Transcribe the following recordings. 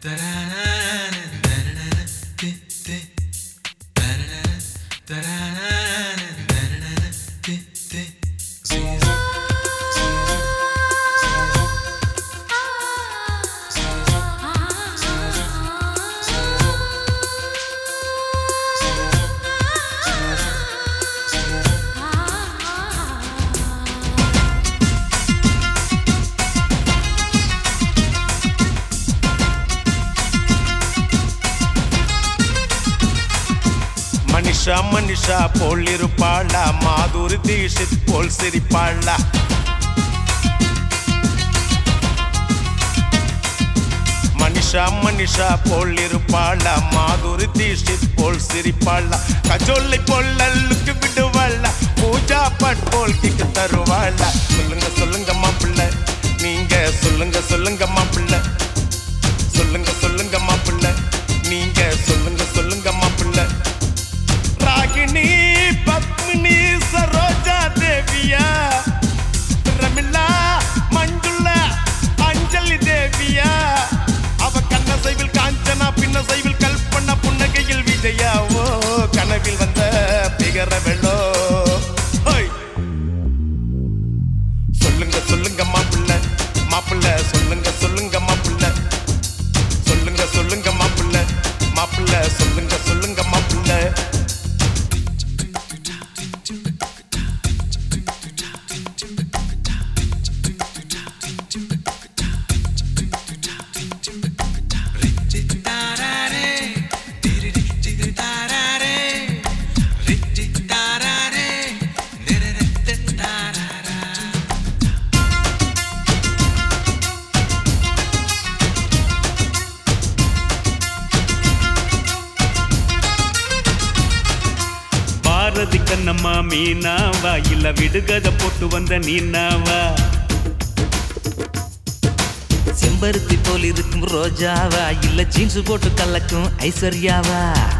மனிஷா மனிஷா போல் இருப்பாளா, மாதுரி தீஷித் போல் சிரிப்பாளா. மனிஷா மனிஷா போல் இருப்பாளா, மாதுரி தீஷித் போல் சிரிப்பாளா. கஜோலை போல் அல்லுக்கு விடுவாளா, பூஜா பட் போல் கிக்கு தருவாளா. சொல்லுங்க சொல்லுங்க மாப்பிள்ள, நீங்க சொல்லுங்க சொல்லுங்க மாப்பிள்ள. சொல்லுங்க சொல்லுங்க மாப்பிள்ள, நீங்க சொல்லுங்க சொல்லுங்க மாப்பிள்ள. ராகினி பத்மினி சரோஜா தேவியா, ரமிளா மஞ்சுளா அஞ்சலி தேவியா. அவ கண்ண சைவில் காஞ்சனா, பின்ன சைவில் கல்பனா, புன்னகையில் விஜயா. ஓ கனவில் வந்த பிகர வெள்ளோ. சொல்லுங்க சொல்லுங்க மாப்பிள்ள மாப்பிள்ள, சொல்லுங்க சொல்லுங்க மாப்பிள்ள. சொல்லுங்க சொல்லுங்க மாப்பிள்ள மாப்பிள்ள, சொல்லுங்க சொல்லுங்க மாப்பிள்ள. பாரதி கண்ணம்மா மீனாவா, இல்ல விடுகதை போட்டு வந்த நீனாவா. செம்பருத்தி போல் இருக்கும் ரோஜாவா, இல்ல ஜீன்ஸ் போட்டு கலக்கும் ஐஸ்வர்யாவா.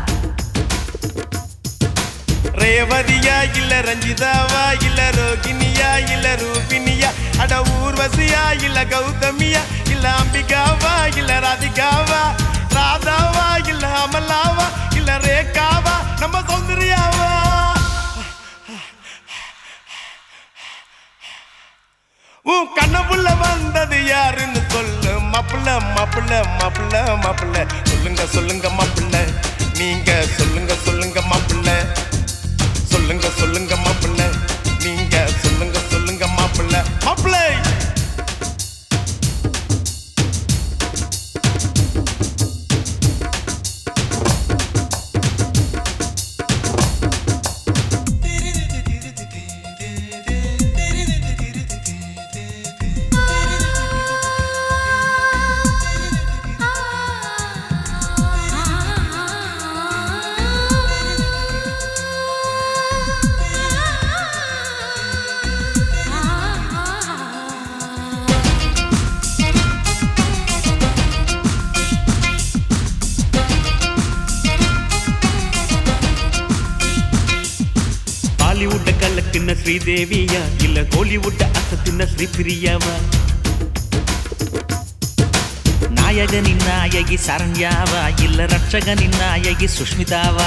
ரேவதியா இல்ல ரஞ்சிதாவா, இல்ல ரோகிணியா இல்ல ரூபினியா. அட ஊர்வசியா இல்ல கௌதமியா, இல்ல அம்பிகாவா இல்ல ராதிகாவா. ராதாவா இல்ல அமலாவா, இல்ல ரேகாவா நம்ம சௌந்தர்யாவா. உன் கண்ணப்புள்ள வந்தது யாருன்னு சொல்லு மாப்பிள்ள மாப்பிள்ள மாப்பிள்ள மாப்பிள்ள. சொல்லுங்க சொல்லுங்க மாப்பிள்ள, நீங்க சொல்லுங்க சொல்லுங்க மாப்பிள்ள. சொல்லுங்க சொல்லுங்க மாப்பிள்ள, நீங்க சொல்லுங்க சொல்லுங்க மாப்பிள்ள. மாப்பிள்ள பாலிவுட்ட கலக்குன்ன ஸ்ரீதேவியா, இல்ல கோலிவுட்ட அசத்துன்ன ஸ்ரீபிரியாவா. நாயகனின் நாயகி சரண்யாவா, இல்ல ரட்சகனின் நாயகி சுஷ்மிதாவா.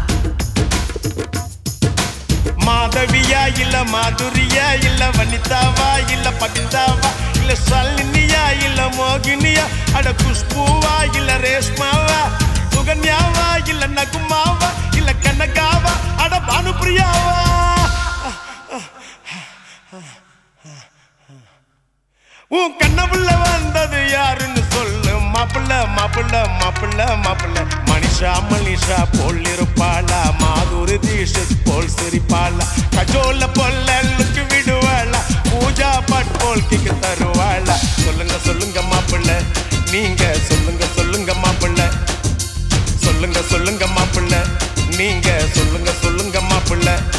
மாதவியா இல்ல மாதுரியா, இல்ல வனிதாவா இல்ல பபிதாவா. இல்ல ஷாலினியா இல்ல மோகினியா. அட குஷ்பூவா இல்ல ரேஷ்மாவா. சுகன்யாவா இல்ல நகுமாவா, இல்ல கனகாவா. அட பானுப்பிரியாவா. உன் கண்ணப்புள்ள வந்தது யாருன்னு சொல்லு மாப்பிள்ள மாப்பிள்ள மாப்பிள்ள மாப்பிள்ள. மனிஷா மனிஷா போல் இருப்பாளா, மாதுரி தீஷித் போல் சிரிப்பாளா. கஜோல பொல்லுக்கு விடுவாளா, பூஜா பட் போல் கிக்கு தருவாளா. சொல்லுங்க சொல்லுங்க மாப்பிள்ள, நீங்க சொல்லுங்க சொல்லுங்க மாப்பிள்ள. சொல்லுங்க சொல்லுங்க மாப்பிள்ள, நீங்க சொல்லுங்க சொல்லுங்க மாப்பிள்ள.